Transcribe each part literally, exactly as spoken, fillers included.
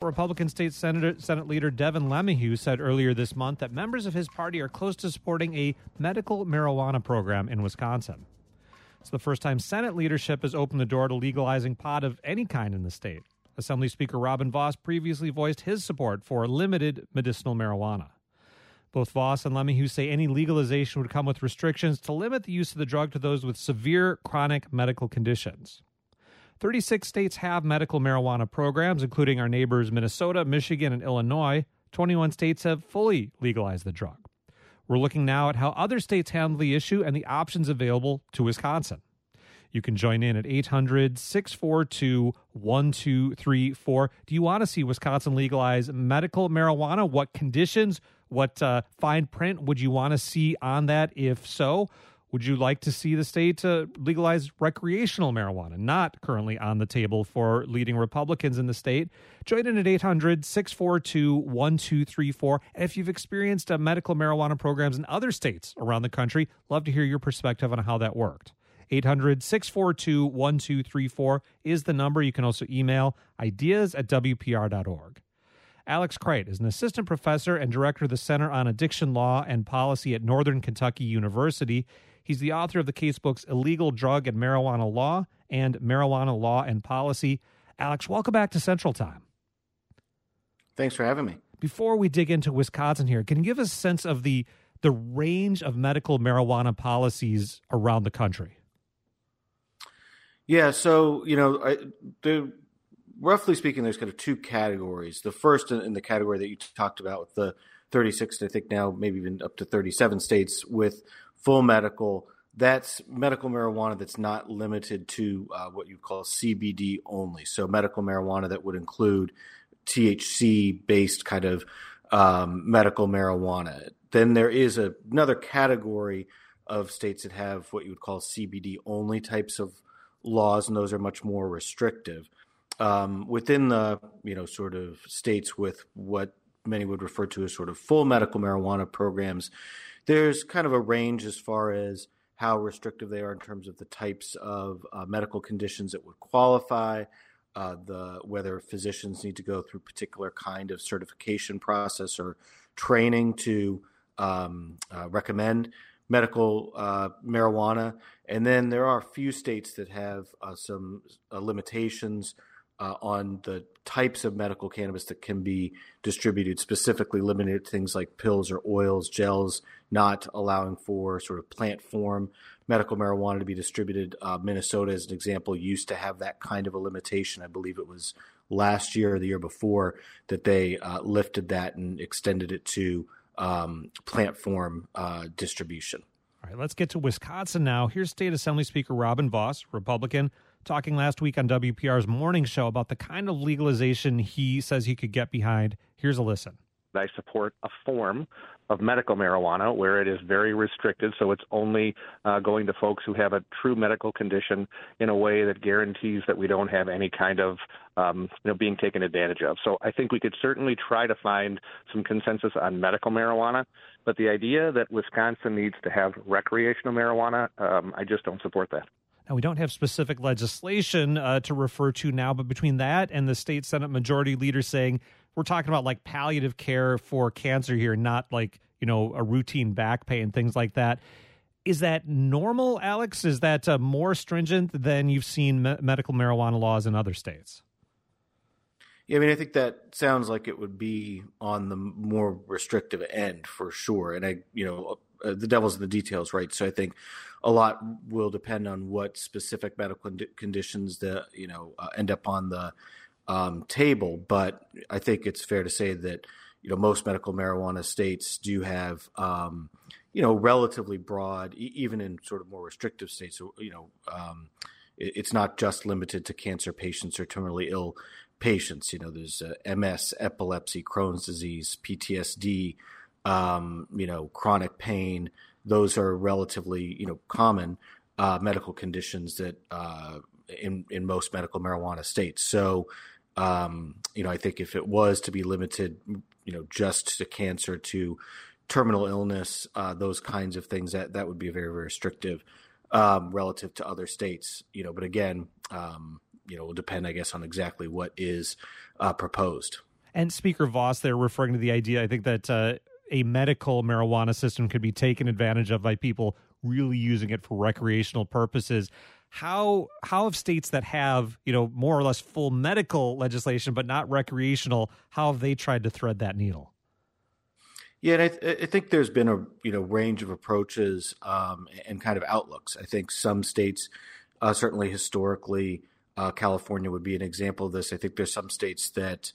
Republican State Senator, Senate Leader Devin LeMahieu said earlier this month that members of his party are close to supporting a medical marijuana program in Wisconsin. It's the first time Senate leadership has opened the door to legalizing pot of any kind in the state. Assembly Speaker Robin Vos previously voiced his support for limited medicinal marijuana. Both Vos and LeMahieu say any legalization would come with restrictions to limit the use of the drug to those with severe chronic medical conditions. thirty-six states have medical marijuana programs, including our neighbors Minnesota, Michigan, and Illinois. twenty-one states have fully legalized the drug. We're looking now at how other states handle the issue and the options available to Wisconsin. You can join in at eight hundred, six four two, one two three four. Do you want to see Wisconsin legalize medical marijuana? What conditions, what uh, fine print would you want to see on that? If so, would you like to see the state uh, legalize recreational marijuana, not currently on the table for leading Republicans in the state? Join in at eight hundred, six four two, one two three four. And if you've experienced uh, medical marijuana programs in other states around the country, love to hear your perspective on how that worked. eight hundred, six four two, one two three four is the number. You can also email ideas at w p r dot org. Alex Kreit is an assistant professor and director of the Center on Addiction Law and Policy at Northern Kentucky University. He's the author of the casebooks Illegal Drug and Marijuana Law and Marijuana Law and Policy. Alex, welcome back to Central Time. Thanks for having me. Before we dig into Wisconsin here, can you give us a sense of the the range of medical marijuana policies around the country? Yeah, so, you know, I, the, roughly speaking, there's kind of two categories. The first in, in the category that you talked about with the thirty-six, I think now maybe even up to thirty-seven states with full medical, that's medical marijuana that's not limited to uh, what you call C B D only. So medical marijuana that would include T H C-based kind of um, medical marijuana. Then there is a, another category of states that have what you would call C B D only types of laws, and those are much more restrictive. Um, within the, you know, sort of states with what many would refer to as sort of full medical marijuana programs, there's kind of a range as far as how restrictive they are in terms of the types of uh, medical conditions that would qualify, uh, the whether physicians need to go through particular kind of certification process or training to um, uh, recommend medical uh, marijuana. And then there are a few states that have uh, some uh, limitations uh, on the types of medical cannabis that can be distributed, specifically limited to things like pills or oils, gels, not allowing for sort of plant form medical marijuana to be distributed. Uh, Minnesota, as an example, used to have that kind of a limitation. I believe it was last year or the year before that they uh, lifted that and extended it to um, plant form uh, distribution. All right, let's get to Wisconsin now. Here's State Assembly Speaker Robin Vos, Republican, talking last week on W P R's morning show about the kind of legalization he says he could get behind. Here's a listen. I support a form of medical marijuana where it is very restricted, so it's only uh, going to folks who have a true medical condition in a way that guarantees that we don't have any kind of um, you know, being taken advantage of. So I think we could certainly try to find some consensus on medical marijuana, but the idea that Wisconsin needs to have recreational marijuana, um, I just don't support that. Now, we don't have specific legislation uh, to refer to now, but between that and the state Senate Majority Leader saying we're talking about like palliative care for cancer here, not like, you know, a routine back pain and things like that. Is that normal, Alex? Is that uh, more stringent than you've seen me- medical marijuana laws in other states? Yeah, I mean, I think that sounds like it would be on the more restrictive end for sure. And I, you know, uh, the devil's in the details, right? So I think a lot will depend on what specific medical con- conditions that, you know, uh, end up on the um, table. But I think it's fair to say that, you know, most medical marijuana states do have, um, you know, relatively broad, e- even in sort of more restrictive states. So, you know, um, it, it's not just limited to cancer patients or terminally ill patients. You know, there's uh, M S, epilepsy, Crohn's disease, P T S D, um, you know, chronic pain. Those are relatively, you know, common uh, medical conditions that uh, in in most medical marijuana states. So, um, you know, I think if it was to be limited, you know, just to cancer, to terminal illness, uh, those kinds of things, that that would be very, very restrictive um, relative to other states. You know, but again, um, you know, it will depend, I guess, on exactly what is uh, proposed. And Speaker Voss there referring to the idea, I think that uh, a medical marijuana system could be taken advantage of by people really using it for recreational purposes. How how have states that have, you know, more or less full medical legislation but not recreational, how have they tried to thread that needle? Yeah, and I, th- I think there's been a you know range of approaches um, and kind of outlooks. I think some states, uh, certainly historically, uh, California would be an example of this. I think there's some states that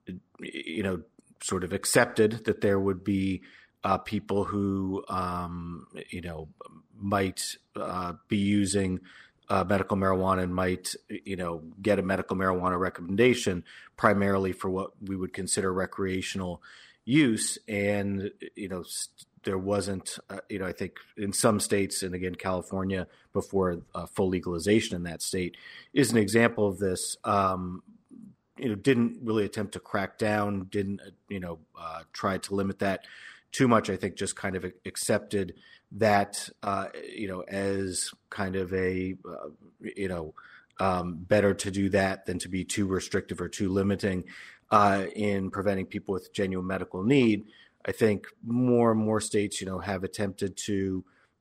you know sort of accepted that there would be uh, people who um, you know might uh, be using uh, medical marijuana and might you know get a medical marijuana recommendation primarily for what we would consider recreational use. And you know st- there wasn't uh, you know I think in some states, and again California before uh, full legalization in that state is an example of this. Um, you know, didn't really attempt to crack down, didn't, you know, uh, try to limit that too much. I think just kind of accepted that, uh, you know, as kind of a, uh, you know, um, better to do that than to be too restrictive or too limiting uh, in preventing people with genuine medical need. I think more and more states, you know, have attempted to,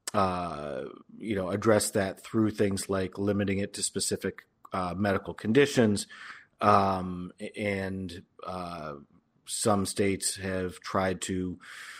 uh, you know, address that through things like limiting it to specific uh, medical conditions. Um, and uh, some states have tried to,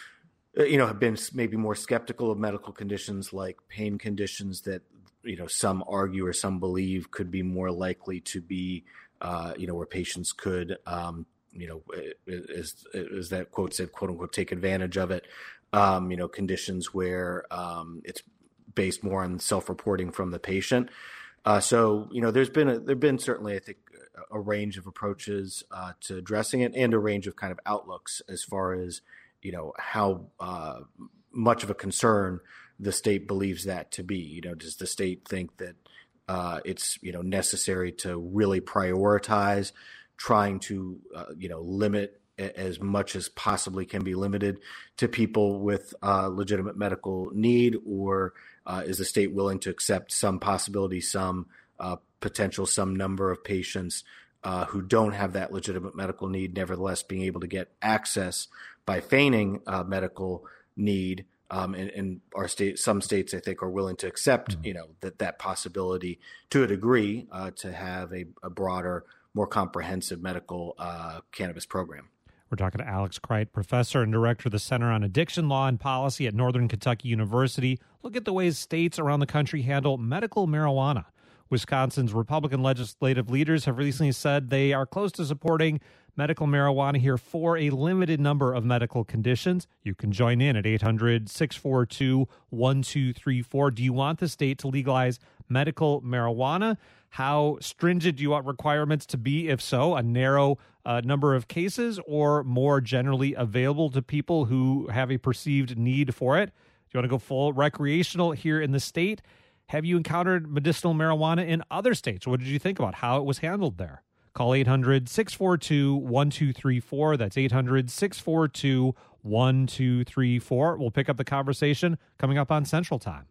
you know, have been maybe more skeptical of medical conditions like pain conditions that, you know, some argue or some believe could be more likely to be, uh, you know, where patients could, um, you know, as, as that quote said, quote unquote, take advantage of it. Um, you know, conditions where um, it's based more on self-reporting from the patient. Uh, so, you know, there's been a, there've been certainly, I think, a range of approaches uh, to addressing it, and a range of kind of outlooks as far as, you know, how uh, much of a concern the state believes that to be. You know, does the state think that uh, it's, you know, necessary to really prioritize trying to, uh, you know, limit as much as possibly can be limited to people with uh, legitimate medical need, or uh, is the state willing to accept some possibility, some uh, potential, some number of patients uh, who don't have that legitimate medical need, nevertheless being able to get access by feigning uh, medical need. Um, and, and our state, some states, I think, are willing to accept, you know, that that possibility to a degree uh, to have a, a broader, more comprehensive medical uh, cannabis program. We're talking to Alex Kreit, professor and director of the Center on Addiction Law and Policy at Northern Kentucky University. Look at the ways states around the country handle medical marijuana. Wisconsin's Republican legislative leaders have recently said they are close to supporting medical marijuana here for a limited number of medical conditions. You can join in at eight hundred, six four two, one two three four. Do you want the state to legalize medical marijuana? How stringent do you want requirements to be? If so, a narrow uh, number of cases, or more generally available to people who have a perceived need for it? Do you want to go full recreational here in the state? Have you encountered medicinal marijuana in other states? What did you think about how it was handled there? Call eight hundred, six four two, one two three four. That's eight hundred, six four two, one two three four. We'll pick up the conversation coming up on Central Time.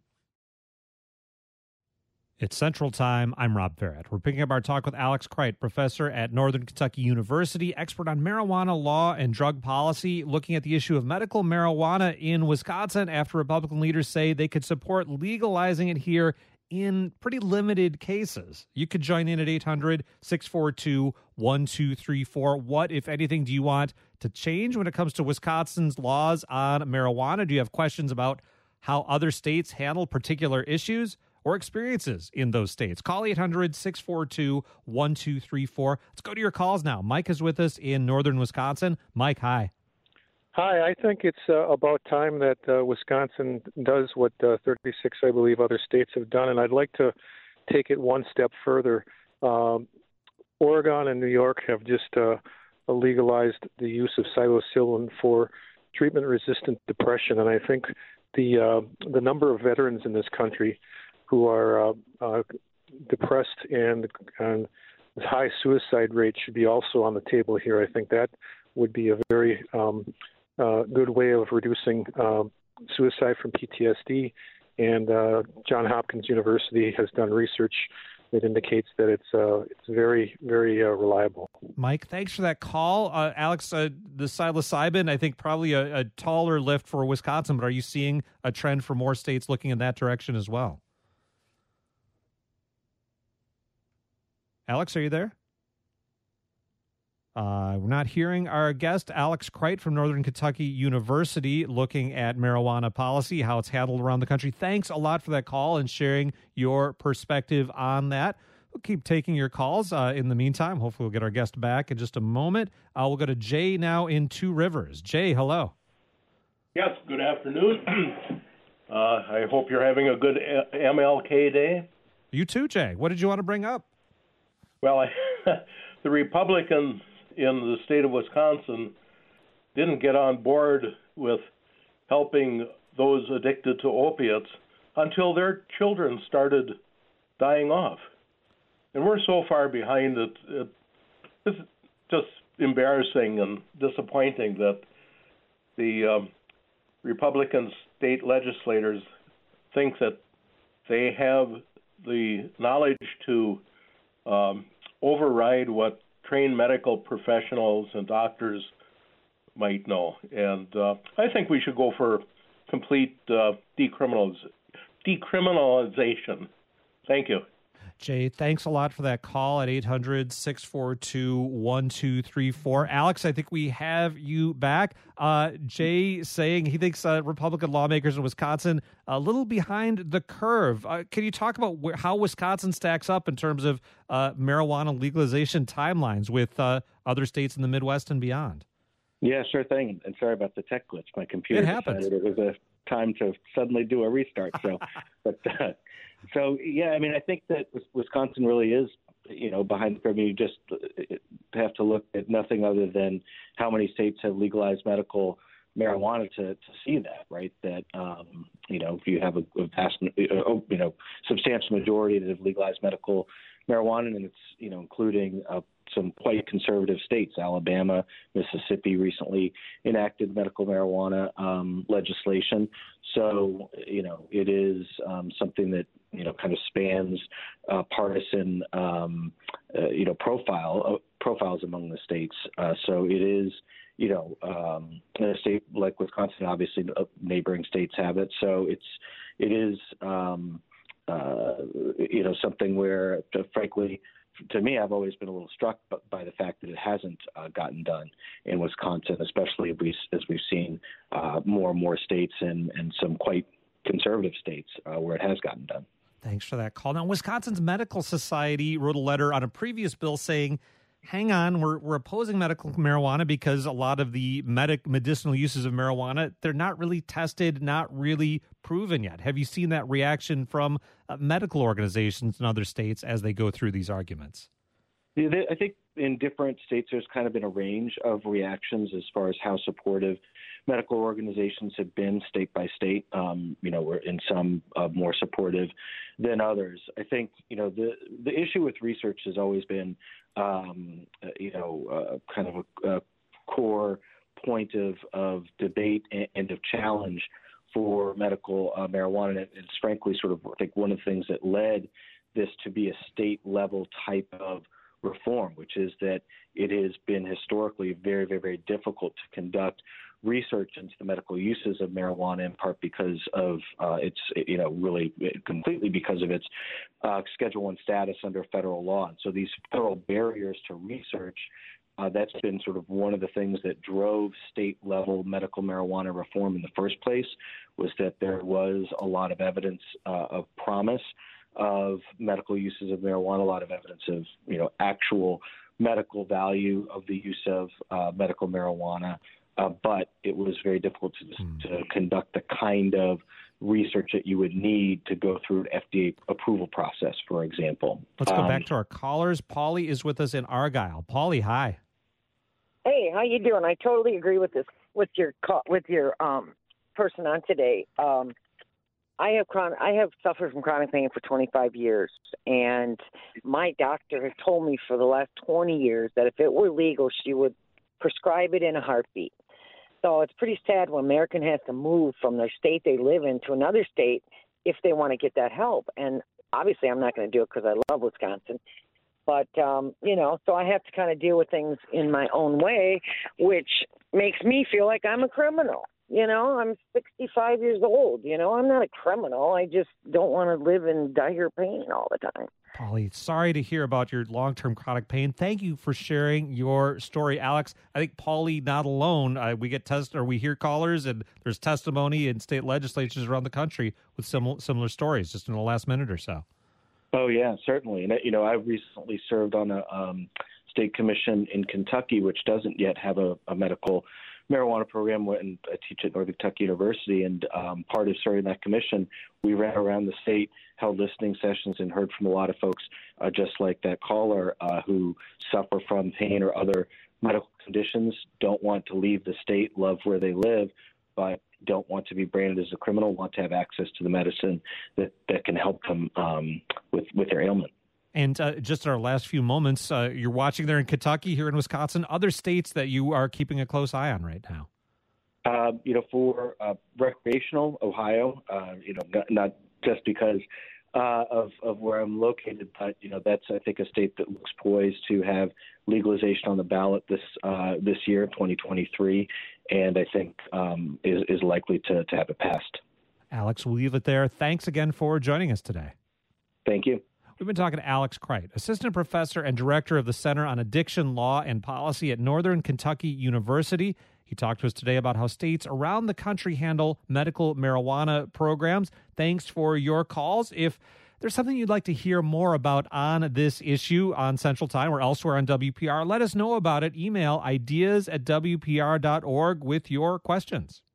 It's Central Time. I'm Rob Barrett. We're picking up our talk with Alex Kreit, professor at Northern Kentucky University, expert on marijuana law and drug policy, looking at the issue of medical marijuana in Wisconsin after Republican leaders say they could support legalizing it here in pretty limited cases. You could join in at eight hundred, six four two, one two three four. What, if anything, do you want to change when it comes to Wisconsin's laws on marijuana? Do you have questions about how other states handle particular issues or experiences in those states? Call eight hundred, six four two, one two three four. Let's go to your calls now. Mike is with us in northern Wisconsin. Mike, hi. Hi, I think it's uh, about time that uh, Wisconsin does what uh, thirty-six, I believe, other states have done, and I'd like to take it one step further. Um, Oregon and New York have just uh, legalized the use of psilocybin for treatment-resistant depression, and I think the uh, the number of veterans in this country who are uh, uh, depressed and, and high suicide rate should be also on the table here. I think that would be a very um, uh, good way of reducing uh, suicide from P T S D. And uh, Johns Hopkins University has done research that indicates that it's uh, it's very, very uh, reliable. Mike, thanks for that call. Uh, Alex, uh, the psilocybin, I think probably a, a taller lift for Wisconsin, but are you seeing a trend for more states looking in that direction as well? Alex, are you there? Uh, we're not hearing our guest, Alex Kreit from Northern Kentucky University, looking at marijuana policy, how it's handled around the country. Thanks a lot for that call and sharing your perspective on that. We'll keep taking your calls. Uh, in the meantime, hopefully we'll get our guest back in just a moment. Uh, we'll go to Jay now in Two Rivers. Jay, hello. Yes, good afternoon. uh, I hope you're having a good M L K Day. You too, Jay. What did you want to bring up? Well, I, the Republicans in the state of Wisconsin didn't get on board with helping those addicted to opiates until their children started dying off. And we're so far behind it, it it's just embarrassing and disappointing that the um, Republican state legislators think that they have the knowledge to um, override what trained medical professionals and doctors might know. And uh, I think we should go for complete uh, decriminaliz- decriminalization. Thank you. Jay, thanks a lot for that call at eight hundred, six four two, one two three four. Alex, I think we have you back. Uh, Jay saying he thinks uh, Republican lawmakers in Wisconsin a little behind the curve. Uh, can you talk about where, how Wisconsin stacks up in terms of uh, marijuana legalization timelines with uh, other states in the Midwest and beyond? Yeah, sure thing. And sorry about the tech glitch. My computer it happens. decided it was a time to suddenly do a restart. So, but uh, so yeah, I mean, I think that Wisconsin really is, you know, behind the curve. You just have to look at nothing other than how many states have legalized medical marijuana to, to see that, right? That um, you know, if you have a, a vast, you know, substantial majority that have legalized medical marijuana, and it's, you know, including uh, some quite conservative states. Alabama, Mississippi recently enacted medical marijuana um, legislation. So, you know, it is um, something that, you know, kind of spans uh, partisan, um, uh, you know, profile uh, profiles among the states. Uh, so it is, you know, um, in a state like Wisconsin, obviously uh, neighboring states have it. So it's, it is, um, uh, you know, something where, uh, frankly, to me, I've always been a little struck by the fact that it hasn't uh, gotten done in Wisconsin, especially as, we, as we've seen uh, more and more states and, and some quite conservative states uh, where it has gotten done. Thanks for that call. Now, Wisconsin's Medical Society wrote a letter on a previous bill saying, hang on, we're, we're opposing medical marijuana because a lot of the medic medicinal uses of marijuana, they're not really tested, not really proven yet. Have you seen that reaction from uh, medical organizations in other states as they go through these arguments? Yeah, they, I think in different states there's kind of been a range of reactions as far as how supportive medical organizations have been state by state. Um, you know, we're in some uh, more supportive than others. I think, you know, the the issue with research has always been, um, uh, you know, uh, kind of a, a core point of, of debate and, and of challenge for medical uh, marijuana. And it's frankly sort of, I think, one of the things that led this to be a state level type of reform, which is that it has been historically very, very, very difficult to conduct research into the medical uses of marijuana, in part because of uh, its, you know, really completely because of its uh, Schedule One status under federal law. And so these federal barriers to research, uh, that's been sort of one of the things that drove state-level medical marijuana reform in the first place, was that there was a lot of evidence uh, of promise of medical uses of marijuana, a lot of evidence of, you know, actual medical value of the use of uh, medical marijuana. Uh, but it was very difficult to, mm. to conduct the kind of research that you would need to go through an F D A approval process, for example. Let's go um, back to our callers. Paulie is with us in Argyle. Paulie, hi. Hey, how you doing? I totally agree with this with your with your um, person on today. Um, I have chronic, I have suffered from chronic pain for twenty-five years, and my doctor has told me for the last twenty years that if it were legal, she would prescribe it in a heartbeat. So it's pretty sad when American has to move from their state they live in to another state if they want to get that help. And obviously I'm not going to do it because I love Wisconsin. But, um, you know, so I have to kind of deal with things in my own way, which makes me feel like I'm a criminal. You know, I'm sixty-five years old. You know, I'm not a criminal. I just don't want to live in dire pain all the time. Polly, sorry to hear about your long-term chronic pain. Thank you for sharing your story, Alex. I think Polly, not alone. Uh, we get test or we hear callers, and there's testimony in state legislatures around the country with similar similar stories just in the last minute or so. Oh, yeah, certainly. And, you know, I recently served on a um, state commission in Kentucky, which doesn't yet have a, a medical marijuana program, and I teach at Northern Kentucky University. And um, part of serving that commission, we ran around the state, held listening sessions, and heard from a lot of folks uh, just like that caller uh, who suffer from pain or other medical conditions, don't want to leave the state, love where they live, but don't want to be branded as a criminal, want to have access to the medicine that, that can help them um, with, with their ailment. And uh, just in our last few moments, uh, you're watching there in Kentucky, here in Wisconsin, other states that you are keeping a close eye on right now. Uh, you know, for uh, recreational, Ohio, uh, you know, not, not just because uh, of, of where I'm located, but, you know, that's, I think, a state that looks poised to have legalization on the ballot this uh, this year, twenty twenty-three, and I think um, is, is likely to, to have it passed. Alex, we'll leave it there. Thanks again for joining us today. Thank you. We've been talking to Alex Kreit, assistant professor and director of the Center on Addiction Law and Policy at Northern Kentucky University. He talked to us today about how states around the country handle medical marijuana programs. Thanks for your calls. If there's something you'd like to hear more about on this issue on Central Time or elsewhere on W P R, let us know about it. Email ideas at W P R dot org with your questions.